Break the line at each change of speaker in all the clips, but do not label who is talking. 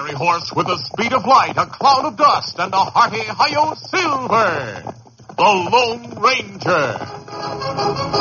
fiery horse with the speed of light, a cloud of dust, and a hearty Hi-Yo Silver, the Lone Ranger.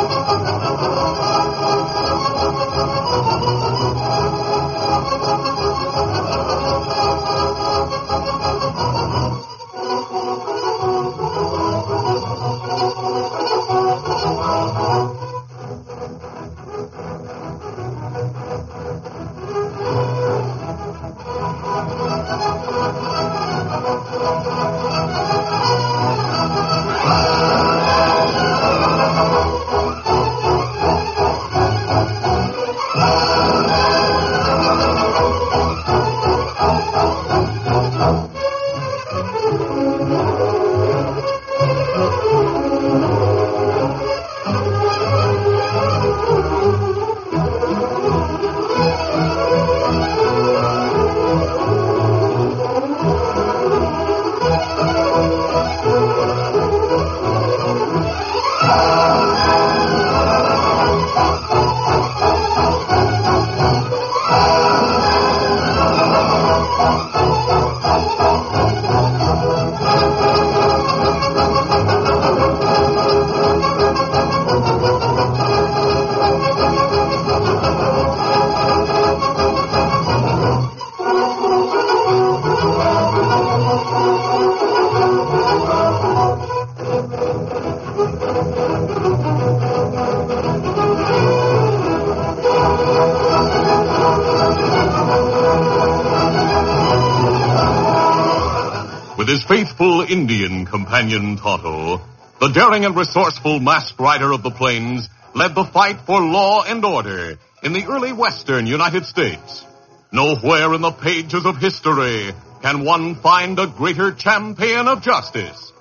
With his faithful Indian companion Tonto, the daring and resourceful masked rider of the plains led the fight for law and order in the early western United States. Nowhere in the pages of history can one find a greater champion of justice.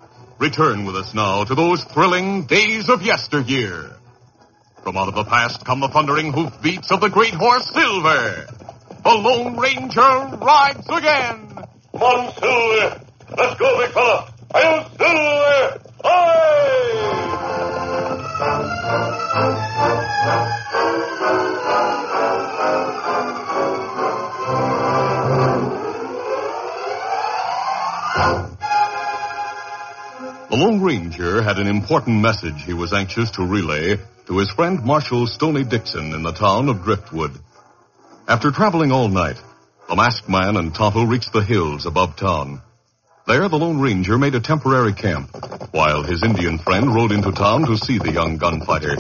Return with us now to those thrilling days of yesteryear. From out of the past come the thundering hoofbeats of the great horse Silver. The Lone Ranger rides again. Come on, Silver. Let's go, big fella. Hi-Yo, Silver. The Lone Ranger had an important message he was anxious to relay to his friend Marshal Stoney Dixon in the town of Driftwood. After traveling all night, the masked man and Tonto reached the hills above town. There, the Lone Ranger made a temporary camp, while his Indian friend rode into town to see the young gunfighter.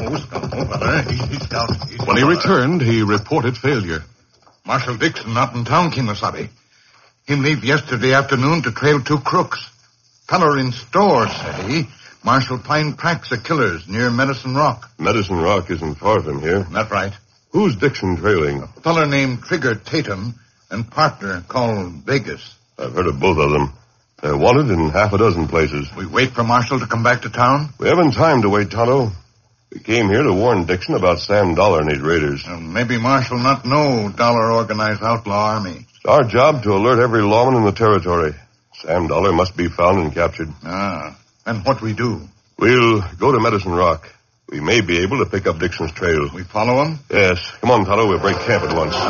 When he returned, he reported failure.
Marshal Dixon not in town, Kemosabe. Him leave yesterday afternoon to trail two crooks. Feller in store, said he. Marshal find tracks of killers near Medicine Rock.
Medicine Rock isn't far from here.
That's right.
Who's Dixon trailing?
A feller named Trigger Tatum and partner called Vegas.
I've heard of both of them. They're wanted in half a dozen places.
We wait for Marshal to come back to town?
We haven't time to wait, Tonto. We came here to warn Dixon about Sam Dollar and his raiders.
Maybe Marshal not know Dollar organized outlaw army.
It's our job to alert every lawman in the territory. Sam Dollar must be found and captured.
And what we do?
We'll go to Medicine Rock. We may be able to pick up Dixon's trail.
We follow him?
Yes. Come on, Tonto. We'll break camp at once.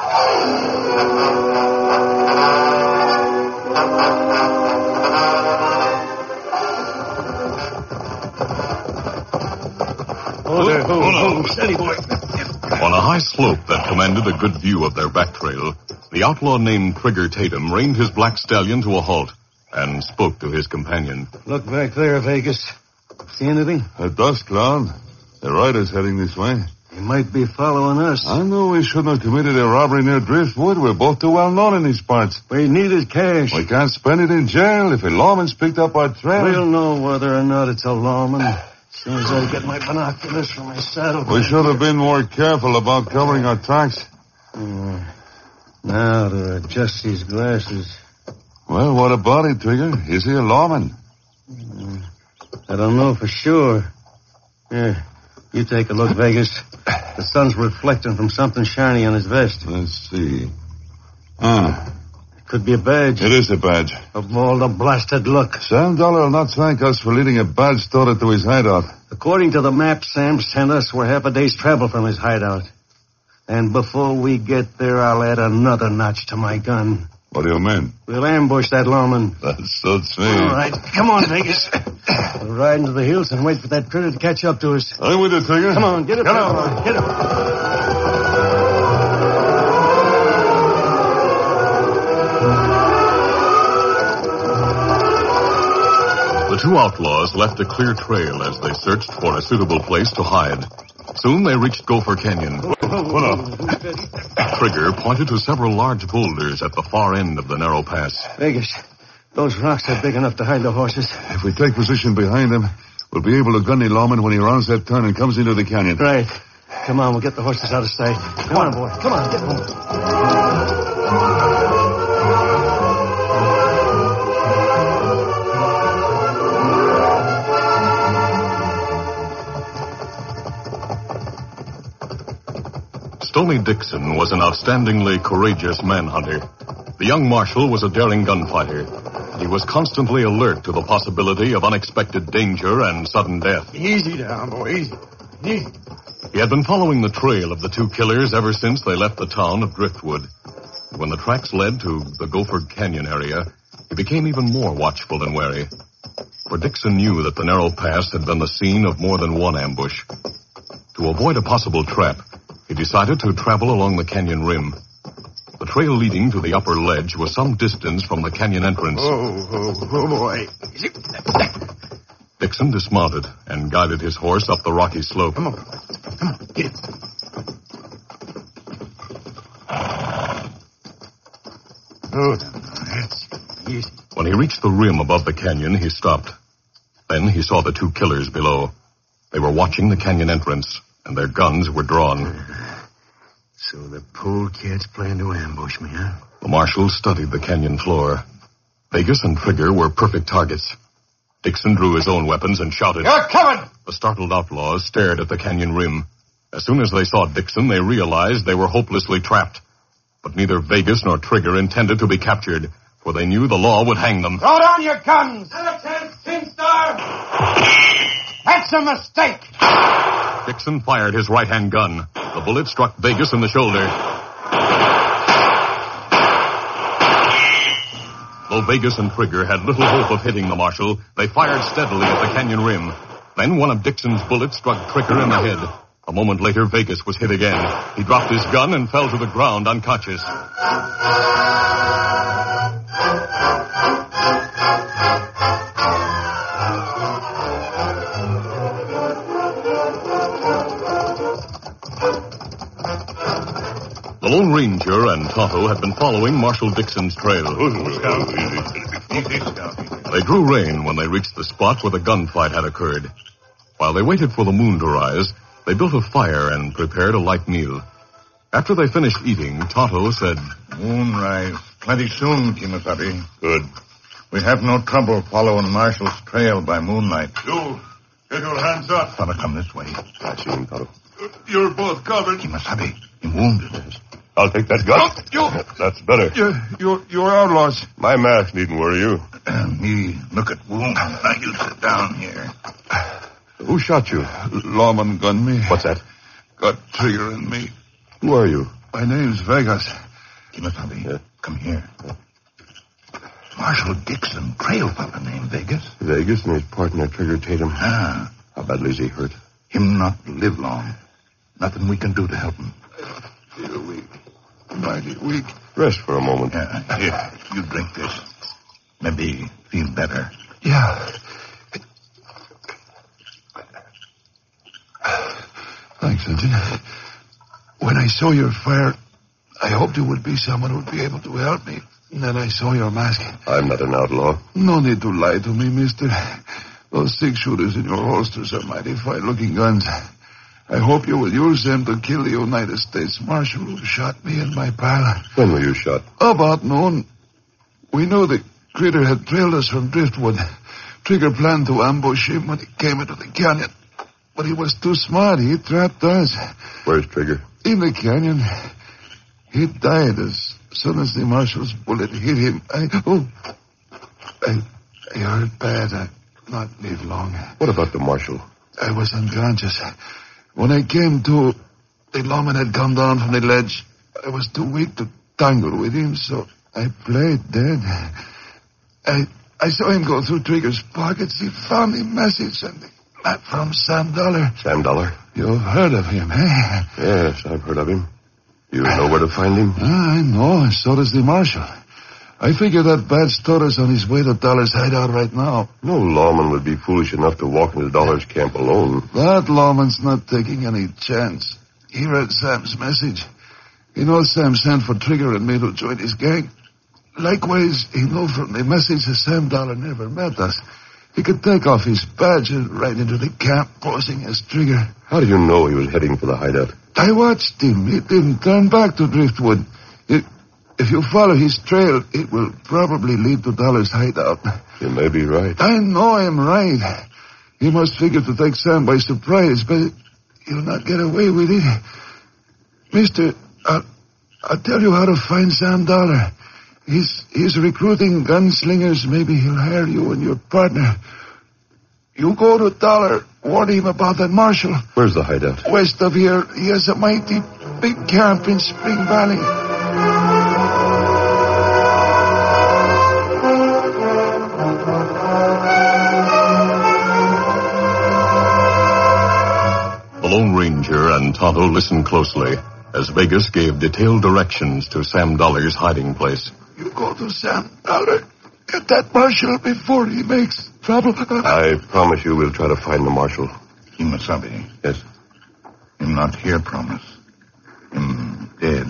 Steady, boy. On a high slope that commanded a good view of their back trail, the outlaw named Trigger Tatum reined his black stallion to a halt and spoke to his companion.
Look back there, Vegas. See anything?
At dusk, Clown. The rider's heading this way.
He might be following us.
I know we shouldn't have committed a robbery near Driftwood. We're both too well known in these parts.
We needed cash.
We can't spend it in jail if a lawman's picked up our trail.
We'll know whether or not it's a lawman. As soon as I get my binoculars from my saddle.
We should have been more careful about covering our tracks.
Now to adjust these glasses.
Well, what about it, Trigger? Is he a lawman?
I don't know for sure. Here, you take a look, Vegas. The sun's reflecting from something shiny on his vest.
Let's see.
It could be a badge.
It is a badge.
Of all the blasted luck.
Sam Dollar will not thank us for leading a badge stored to his hideout.
According to the map Sam sent us, we're half a day's travel from his hideout. And before we get there, I'll add another notch to my gun.
What do you mean?
We'll ambush that lawman.
That suits me.
All right, come on, Vegas. We'll ride into the hills and wait for that critter to catch up to us.
I'm with you, Trigger.
Come on, get up. Get up.
The two outlaws left a clear trail as they searched for a suitable place to hide. Soon they reached Gopher Canyon. Trigger pointed to several large boulders at the far end of the narrow pass.
Vegas, those rocks are big enough to hide the horses.
If we take position behind him, we'll be able to gun the lawman when he rounds that turn and comes into the canyon.
Right. Come on, we'll get the horses out of sight. Come on, boy. Come on, get home.
Stony Dixon was an outstandingly courageous manhunter. The young marshal was a daring gunfighter. He was constantly alert to the possibility of unexpected danger and sudden death.
Easy down, boy. Easy.
He had been following the trail of the two killers ever since they left the town of Driftwood. When the tracks led to the Gopher Canyon area, he became even more watchful and wary. For Dixon knew that the narrow pass had been the scene of more than one ambush. To avoid a possible trap, he decided to travel along the canyon rim. The trail leading to the upper ledge was some distance from the canyon entrance.
Oh, boy.
Dixon dismounted and guided his horse up the rocky slope.
Come on, get it. Oh, that's easy.
When he reached the rim above the canyon, he stopped. Then he saw the two killers below. They were watching the canyon entrance, and their guns were drawn.
So the polecats plan to ambush me, huh?
The marshal studied the canyon floor. Vegas and Trigger were perfect targets. Dixon drew his own weapons and shouted,
"You're covered!"
The startled outlaws stared at the canyon rim. As soon as they saw Dixon, they realized they were hopelessly trapped. But neither Vegas nor Trigger intended to be captured, for they knew the law would hang them.
Throw down your guns!
That's a mistake!
Dixon fired his right-hand gun. The bullet struck Vegas in the shoulder. Though Vegas and Trigger had little hope of hitting the marshal, they fired steadily at the canyon rim. Then one of Dixon's bullets struck Trigger in the head. A moment later, Vegas was hit again. He dropped his gun and fell to the ground unconscious. The Lone Ranger and Tonto had been following Marshal Dixon's trail. They drew rein when they reached the spot where the gunfight had occurred. While they waited for the moon to rise, they built a fire and prepared a light meal. After they finished eating, Tonto said,
"Moonrise plenty soon, Kimasabi.
Good.
We have no trouble following Marshall's trail by moonlight.
You, get your hands up.
Fella, come this way.
I see him, Tonto.
You're both covered.
Kimasabi, him wounded.
I'll take that gun. That's better.
You're outlaws.
My mask needn't worry you.
Me look at wound. Now you sit down here.
Who shot you? Lawman gunned me.
What's that?
Got Trigger in me.
Who are you?
My name's Vegas.
Kimasabi, come here. Marshal Dixon, trail fella named Vegas.
Vegas and his partner, Trigger Tatum.
Ah,
How badly is he hurt?
him not live long. Nothing we can do to help him.
Feel weak. Mighty weak.
Rest for a moment.
Yeah, here, you drink this. Maybe feel better.
Yeah. Thanks, Sergeant. When I saw your fire, I hoped you would be someone who would be able to help me. And then I saw your mask.
I'm not an outlaw.
No need to lie to me, mister. Those 6-shooters in your holsters are mighty fine-looking guns. I hope you will use them to kill the United States Marshal who shot me and my pal.
When were you shot?
About noon. We knew the critter had trailed us from Driftwood. Trigger planned to ambush him when he came into the canyon. But he was too smart. He trapped us.
Where's Trigger?
In the canyon. He died as soon as the Marshal's bullet hit him. I hurt bad. I could not live long.
What about the Marshal?
I was unconscious. When I came to, The lawman had come down from the ledge. I was too weak to tangle with him, so I played dead. I saw him go through Trigger's pockets. He found the message and the map from Sam Dollar.
Sam Dollar?
You've heard of him, eh?
Yes, I've heard of him. You know where to find him?
I know, and so does the marshal. I figure that bad Stoddard's on his way to Dollar's hideout right now.
No lawman would be foolish enough to walk into Dollar's camp alone.
That lawman's not taking any chance. He read Sam's message. He knows Sam sent for Trigger and me to join his gang. Likewise, he knew from the message that Sam Dollar never met us. He could take off his badge and ride into the camp, posing as Trigger.
How do you know he was heading for the hideout?
I watched him. He didn't turn back to Driftwood. If you follow his trail, it will probably lead to Dollar's hideout.
You may be right.
I know I'm right. He must figure to take Sam by surprise, but he'll not get away with it. Mister, I'll tell you how to find Sam Dollar. He's recruiting gunslingers. Maybe he'll hire you and your partner. You go to Dollar, warn him about that marshal.
Where's the hideout?
West of here. He has a mighty big camp in Spring Valley.
The Lone Ranger and Tonto listened closely as Vegas gave detailed directions to Sam Dollar's hiding place.
You go to Sam Dollar. Get that marshal before he makes trouble.
I promise you we'll try to find the marshal.
Kimasabi.
Yes.
Him not here, promise. Him dead.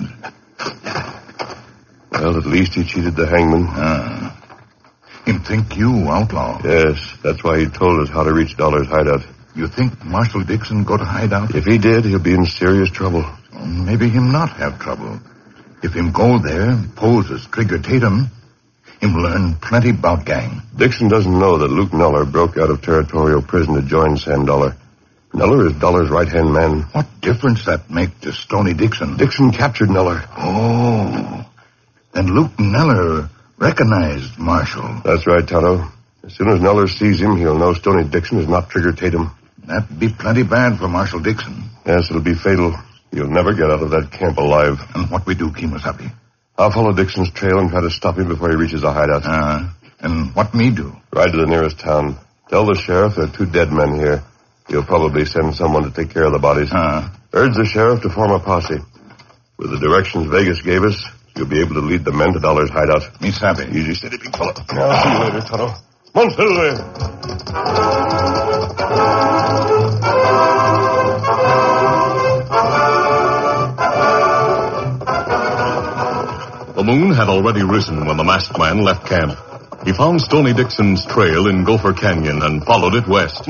Well, at least he cheated the hangman.
Him think you outlaw.
Yes, that's why he told us how to reach Dollar's hideout.
You think Marshal Dixon go to hideout?
If he did, he'll be in serious trouble.
Maybe him not have trouble. If him go there, pose as Trigger Tatum, him learn plenty about gang.
Dixon doesn't know that Luke Nuller broke out of territorial prison to join Sam Dollar. Nuller is Dollar's right-hand man.
What difference that make to Stony Dixon?
Dixon captured Nuller.
Oh. Then Luke Nuller recognized Marshal.
That's right, Tonto. As soon as Nuller sees him, he'll know Stony Dixon is not Trigger Tatum.
That'd be plenty bad for Marshal Dixon.
Yes, it'll be fatal. You'll never get out of that camp alive.
And what we do, Kimasabi?
I'll follow Dixon's trail and try to stop him before he reaches the hideout.
And what me do?
Ride to the nearest town. Tell the sheriff there are 2 dead men here. He'll probably send someone to take care of the bodies. Urge the sheriff to form a posse. With the directions Vegas gave us, you'll be able to lead the men to Dollar's hideout.
Me sabi.
Easy, steady, big fella. I'll see you later, Tonto.
The moon had already risen when the masked man left camp. He found Stony Dixon's trail in Gopher Canyon and followed it west.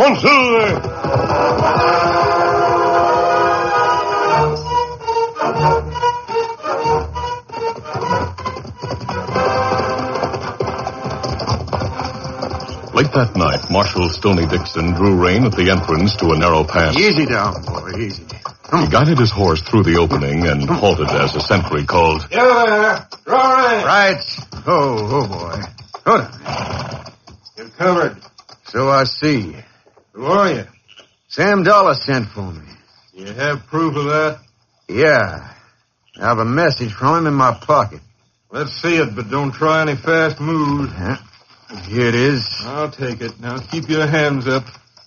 Late that night, Marshal Stony Dixon drew rein at the entrance to a narrow pass.
Easy down, boy, easy.
He guided his horse through the opening and halted as a sentry called.
You there. Draw rein.
Right. Oh, boy. Hold on.
You're covered.
So I see.
Who are you?
Sam Dollar sent for me.
You have proof of that?
Yeah. I have a message from him in my pocket.
Let's see it, but don't try any fast moves.
Here it is.
I'll take it. Now keep your hands up.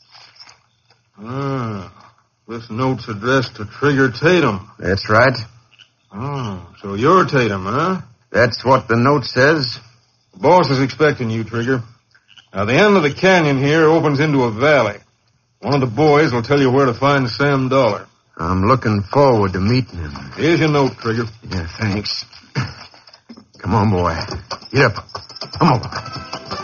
This note's addressed to Trigger Tatum.
That's right.
So you're Tatum, huh?
That's what the note says.
The boss is expecting you, Trigger. Now, the end of the canyon here opens into a valley. One of the boys will tell you where to find Sam Dollar.
I'm looking forward to meeting him.
Here's your note, Trigger.
Yeah, thanks. Come on, boy. Get up. Come on, boy.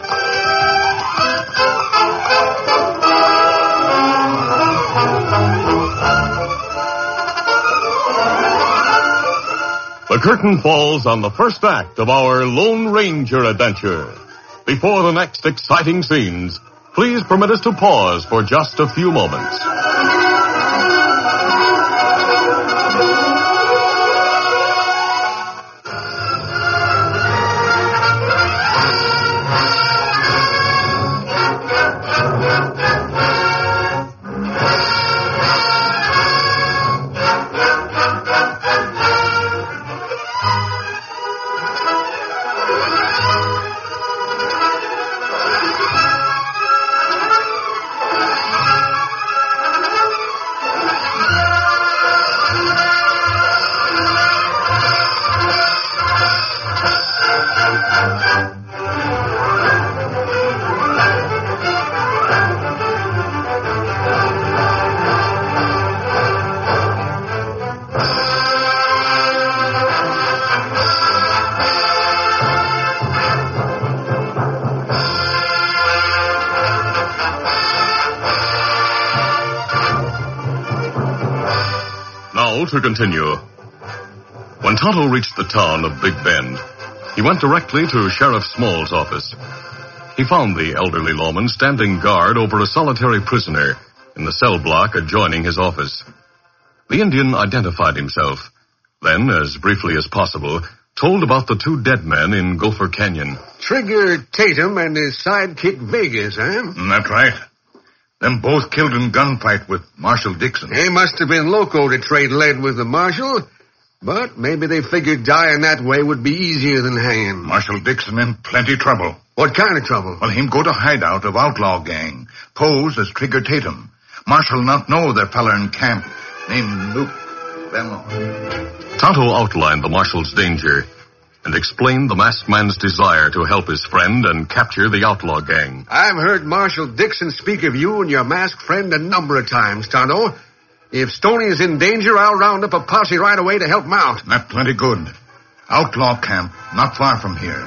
The curtain falls on the first act of our Lone Ranger adventure. Before the next exciting scenes, please permit us to pause for just a few moments. to continue. When Tonto reached the town of Big Bend, he went directly to Sheriff Small's office. He found the elderly lawman standing guard over a solitary prisoner in the cell block adjoining his office. The Indian identified himself, then, as briefly as possible, told about the 2 dead men in Gopher Canyon.
Trigger Tatum and his sidekick Vegas, eh?
That's right. Them both killed in gunfight with Marshal Dixon.
They must have been loco to trade lead with the marshal, but maybe they figured dying that way would be easier than hanging.
Marshal Dixon in plenty trouble.
What kind of trouble?
Well, him go to hideout of outlaw gang, pose as Trigger Tatum. Marshal not know their fella in camp, named Luke Bello.
Tonto outlined the marshal's danger and explained the masked man's desire to help his friend and capture the outlaw gang.
I've heard Marshal Dixon speak of you and your masked friend a number of times, Tonto. If Stoney is in danger, I'll round up a posse right away to help him out.
That plenty good. Outlaw camp, not far from here.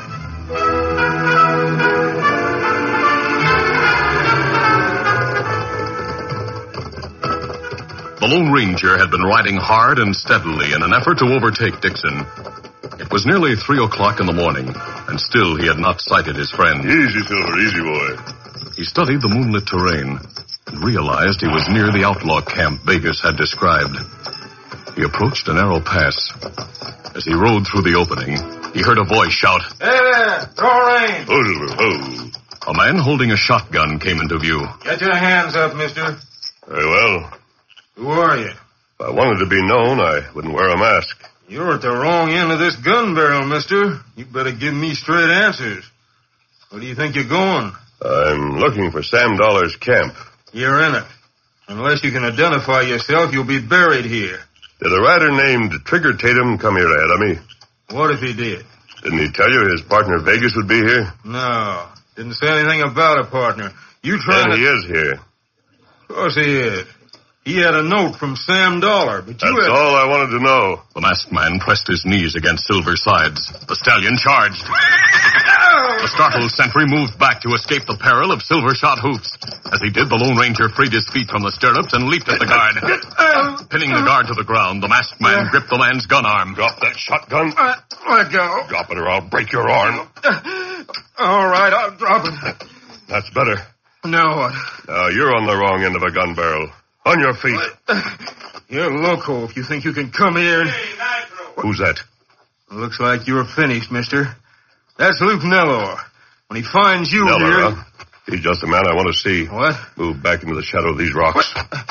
The Lone Ranger had been riding hard and steadily in an effort to overtake Dixon. It was nearly 3 o'clock in the morning, and still he had not sighted his friend.
Easy, Silver, easy, boy.
He studied the moonlit terrain and realized he was near the outlaw camp Vegas had described. He approached a narrow pass. As he rode through the opening, he heard a voice shout,
Hey there, throw rein.
Oh, Silver, oh.
A man holding a shotgun came into view.
Get your hands up, mister.
Very well.
Who are you?
If I wanted to be known, I wouldn't wear a mask.
You're at the wrong end of this gun barrel, mister. You better give me straight answers. Where do you think you're going?
I'm looking for Sam Dollar's camp.
You're in it. Unless you can identify yourself, you'll be buried here.
Did a rider named Trigger Tatum come here ahead of me?
What if he did?
Didn't he tell you his partner Vegas would be here?
No. Didn't say anything about a partner. You trying
Then
to...
he is here.
Of course he is. He had a note from Sam Dollar, but you
That's
had...
all I wanted to know.
The masked man pressed his knees against Silver's sides. The stallion charged. The startled sentry moved back to escape the peril of silver-shot hoofs. As he did, the Lone Ranger freed his feet from the stirrups and leaped at the guard. Pinning the guard to the ground, the masked man gripped the man's gun arm.
Drop that shotgun.
Let go.
Drop it or I'll break your arm.
All right, I'll drop it.
That's better.
Now what?
Now, you're on the wrong end of a gun barrel. On your feet.
You're loco if you think you can come here and...
Who's that?
Looks like you're finished, mister. That's Luke Nellor. When he finds you
Neller,
here...
huh? He's just the man I want to see.
What?
Move back into the shadow of these rocks.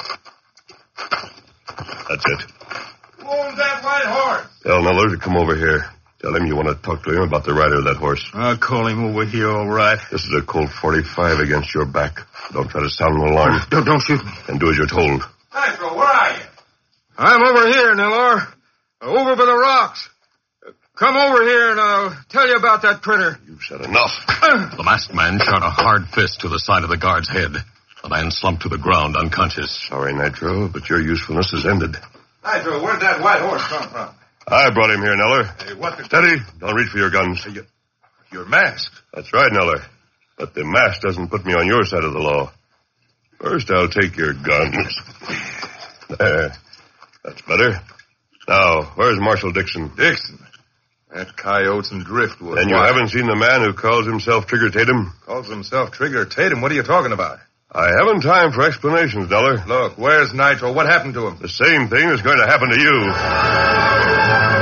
That's it.
Who owns that white horse?
Tell Neller to come over here. Tell him you want to talk to him about the rider of that horse.
I'll call him over here, all right.
This is a Colt 45 against your back. Don't try to sound an alarm.
Don't shoot me.
And do as you're told.
Nitro, where are you? I'm over here, Nellor. Over by the rocks. Come over here and I'll tell you about that critter.
You've said enough.
The masked man shot a hard fist to the side of the guard's head. The man slumped to the ground unconscious.
Sorry, Nitro, but your usefulness is ended.
Nitro, where'd that white horse come from?
I brought him here, Neller.
Hey, what the...
Steady. Don't reach for your guns.
You're masked.
That's right, Neller. But the mask doesn't put me on your side of the law. First, I'll take your guns. There. That's better. Now, where's Marshal Dixon?
Dixon? That coyote's in Driftwood.
And you haven't seen the man who calls himself Trigger Tatum?
Calls himself Trigger Tatum? What are you talking about?
I haven't time for explanations, Neller.
Look, where's Nitro? What happened to him?
The same thing is going to happen to you.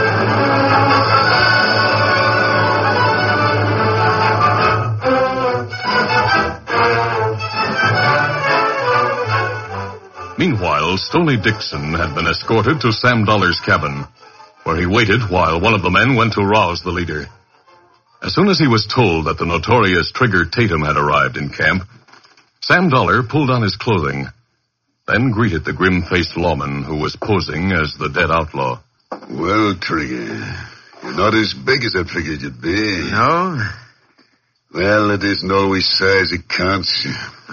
Meanwhile, Stoney Dixon had been escorted to Sam Dollar's cabin, where he waited while one of the men went to rouse the leader. As soon as he was told that the notorious Trigger Tatum had arrived in camp, Sam Dollar pulled on his clothing, then greeted the grim-faced lawman who was posing as the dead outlaw.
Well, Trigger, you're not as big as I figured you'd be.
No?
Well, it isn't always size that counts.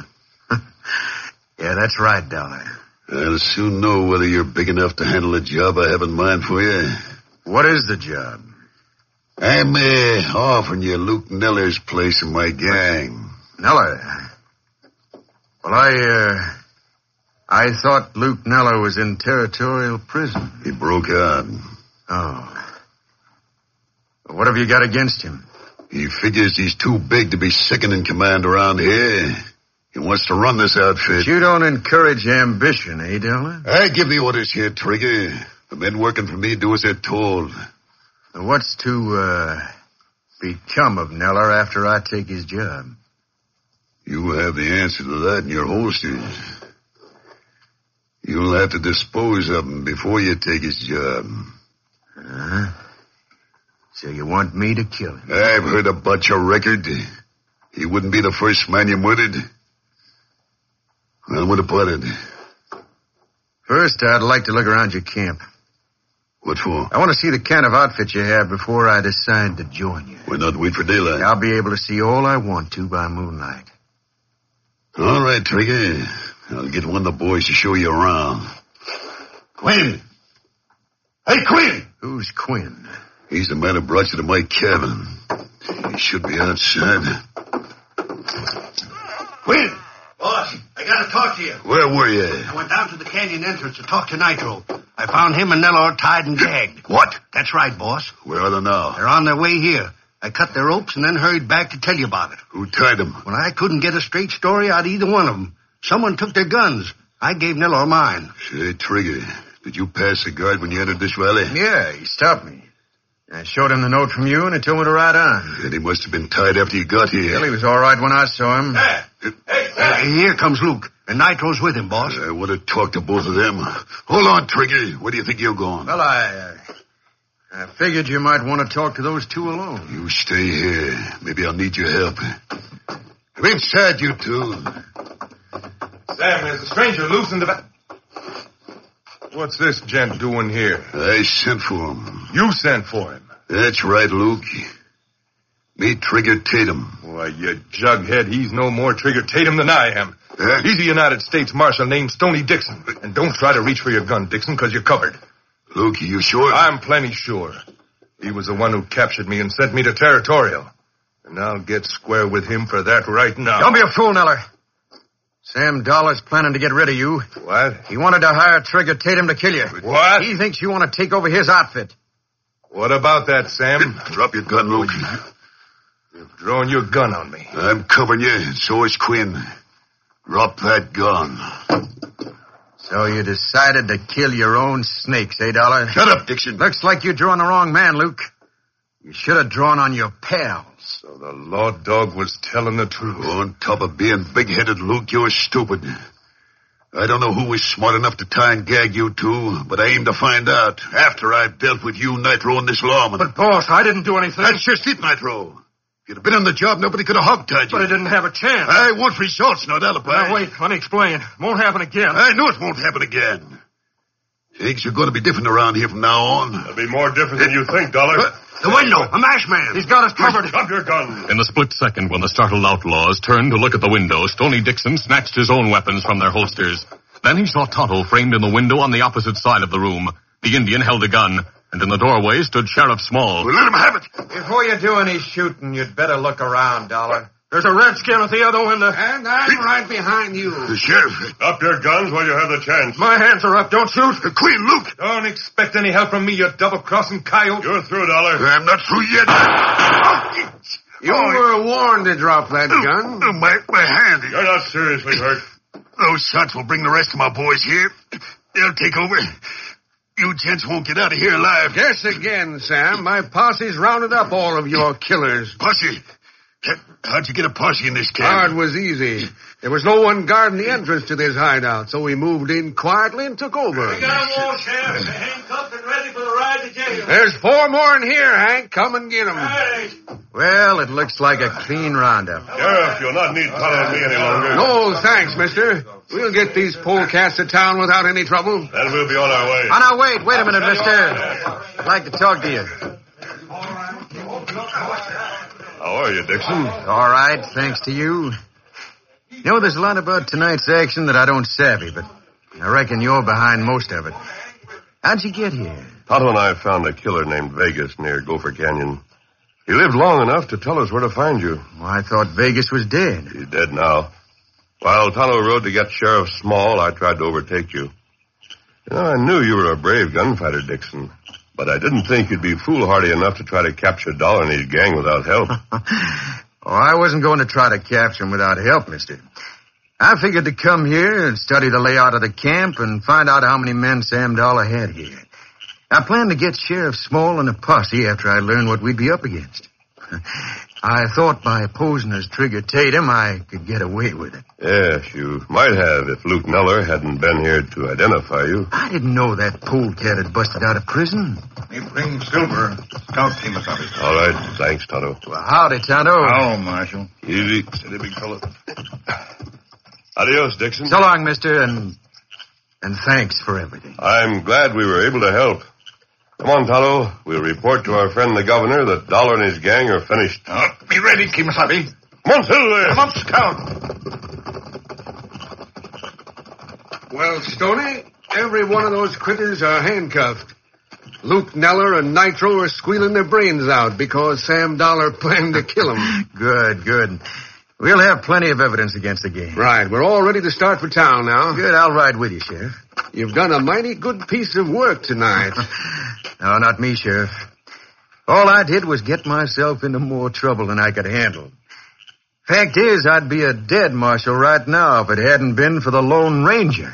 Yeah, that's right, Dollar.
I'll soon know whether you're big enough to handle the job I have in mind for you.
What is the job?
I'm offering you Luke Neller's place in my gang.
Neller. Well, I thought Luke Neller was in territorial prison.
He broke out.
Oh. What have you got against him?
He figures he's too big to be second in command around here. He wants to run this outfit.
But you don't encourage ambition, eh, Delaware?
I give the orders here, Trigger. The men working for me do as they're told.
What's to, become of Neller after I take his job?
You have the answer to that in your holsters. You'll have to dispose of him before you take his job.
So you want me to kill him?
I've heard about your record. He wouldn't be the first man you murdered. Well, what about it?
First, I'd like to look around your camp.
What for?
I want to see the kind of outfit you have before I decide to join you.
Why not wait for daylight?
I'll be able to see all I want to by moonlight.
All right, Trigger. I'll get one of the boys to show you around. Quinn! Hey, Quinn!
Who's Quinn?
He's the man who brought you to my cabin. He should be outside.
Quinn! Boss, I gotta talk to you.
Where were you?
I went down to the canyon entrance to talk to Nitro. I found him and Neller tied and gagged.
What?
That's right, boss.
Where are they now?
They're on their way here. I cut their ropes and then hurried back to tell you about it.
Who tied them?
When I couldn't get a straight story out of either one of them. Someone took their guns. I gave Neller mine.
Say, Trigger, did you pass the guard when you entered this valley?
Yeah, he stopped me. I showed him the note from you and he told me to ride on.
And he must have been tied after you got here.
Well, he was all right when I saw him.
Hey, here comes Luke. And Nitro's with him, boss.
I want to talk to both of them. Hold on, Trigger. Where do you think you're going?
Well, I figured you might want to talk to those two alone.
You stay here. Maybe I'll need your help. Come inside, you two.
Sam, there's a stranger loose in the What's this gent doing here?
I sent for him.
You sent for him?
That's right, Luke. Meet Trigger Tatum.
Why, you jughead, he's no more Trigger Tatum than I am.
Huh?
He's a United States Marshal named Stoney Dixon. And don't try to reach for your gun, Dixon, because you're covered.
Luke, you sure?
I'm plenty sure. He was the one who captured me and sent me to Territorial. And I'll get square with him for that right now.
Don't be a fool, Neller. Sam Dollar's planning to get rid of you.
What?
He wanted to hire Trigger Tatum to kill you.
What?
He thinks you want to take over his outfit.
What about that, Sam?
Drop your gun, Luke.
You've drawn your gun on me.
I'm covering you, and so is Quinn. Drop that gun.
So you decided to kill your own snakes, eh, Dollar?
Shut up, Dixon.
Looks like you're drawing the wrong man, Luke. You should have drawn on your pals.
So the law dog was telling the truth.
On top of being big-headed, Luke, you're stupid. I don't know who was smart enough to tie and gag you two, but I aim to find out after I've dealt with you, Nitro, and this lawman.
But, boss, I didn't do anything.
That's just it, Nitro. If you'd have been on the job, nobody could have hog-tied you.
But I didn't have a chance.
I want results, not alibis.
Now, wait, let me explain. Won't happen again.
I know it won't happen again. Things are going to be different around here from now on.
It'll be more different than you think, Dollar.
The window, a mash man.
He's got us covered.
Drop your gun.
In the split second when the startled outlaws turned to look at the window, Stoney Dixon snatched his own weapons from their holsters. Then he saw Tonto framed in the window on the opposite side of the room. The Indian held a gun, and in the doorway stood Sheriff Small.
Well, let him have it.
Before you do any shooting, you'd better look around, Dollar.
There's a redskin at the other window.
And I'm right behind you.
The sheriff.
Drop your guns while you have the chance.
My hands are up. Don't shoot.
Queen, Luke.
Don't expect any help from me, you double-crossing coyote. You're through, Dollar.
I'm not through yet.
You were warned to drop that gun.
My hand.
You're not seriously hurt.
Those shots will bring the rest of my boys here. They'll take over. You gents won't get out of here alive.
Guess again, Sam. My posse's rounded up all of your killers.
Posse? How'd you get a posse in this
Hard
camp?
was easy. There was no one guarding the entrance to this hideout, so we moved in quietly and took over.
We got them all, Sheriff. They're handcuffed and ready for the ride to jail.
There's 4 more in here, Hank. Come and get 'em.
Right.
Well, it looks like a clean roundup.
Sheriff, you'll not need Tonto and me any longer.
No, thanks, mister. We'll get these polecats to town without any trouble.
Then we'll be on our way.
Oh, now, wait a minute, mister. I'd like to talk to you.
How are you, Dixon?
All right, thanks to you. You know, there's a lot about tonight's action that I don't savvy, but I reckon you're behind most of it. How'd you get here?
Tonto and I found a killer named Vegas near Gopher Canyon. He lived long enough to tell us where to find you.
Well, I thought Vegas was dead.
He's dead now. While Tonto rode to get Sheriff Small, I tried to overtake you. I knew you were a brave gunfighter, Dixon, but I didn't think you'd be foolhardy enough to try to capture Dollar and his gang without help.
I wasn't going to try to capture him without help, mister. I figured to come here and study the layout of the camp and find out how many men Sam Dollar had here. I planned to get Sheriff Small and a posse after I learned what we'd be up against. I thought by posing as Trigger Tatum, I could get away with it.
Yes, you might have if Luke Neller hadn't been here to identify you.
I didn't know that polecat had busted out of prison.
He brings silver. Scout Kemosabe.
All right. Thanks, Tonto.
Well, howdy, Tonto.
Oh, Marshal.
Easy. Steady, big fellow. Adios, Dixon.
So long, mister, and thanks for everything.
I'm glad we were able to help. Come on, Tonto. We'll report to our friend the governor that Dollar and his gang are finished.
Be ready, Kemosabe.
Come on, Silver.
Come up, Scout.
Well, Stoney, every one of those critters are handcuffed. Luke Neller and Nitro are squealing their brains out because Sam Dollar planned to kill them.
Good. We'll have plenty of evidence against the gang.
Right. We're all ready to start for town now.
Good. I'll ride with you, Sheriff.
You've done a mighty good piece of work tonight.
No, not me, Sheriff. All I did was get myself into more trouble than I could handle. Fact is, I'd be a dead marshal right now if it hadn't been for the Lone Ranger.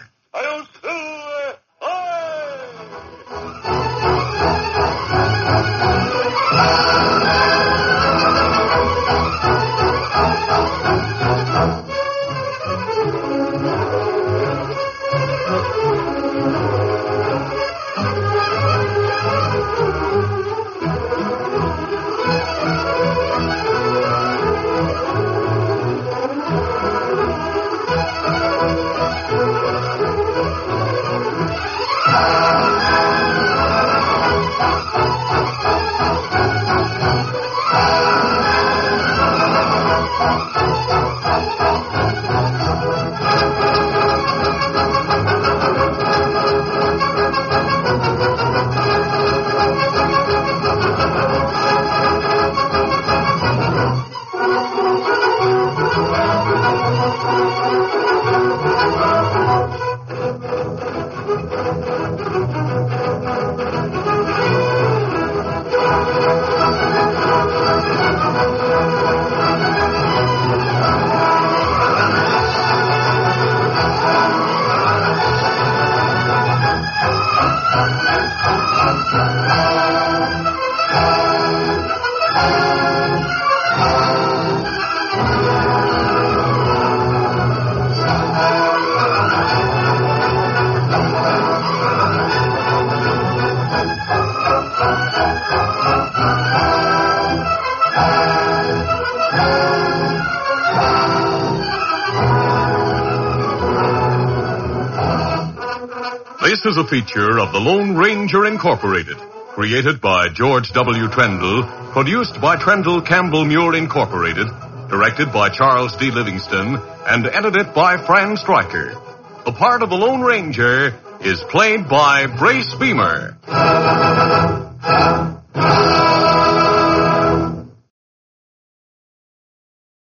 This is a feature of the Lone Ranger Incorporated, created by George W. Trendle, produced by Trendle Campbell Muir Incorporated, directed by Charles D. Livingston, and edited by Fran Stryker. The part of the Lone Ranger is played by Brace Beamer.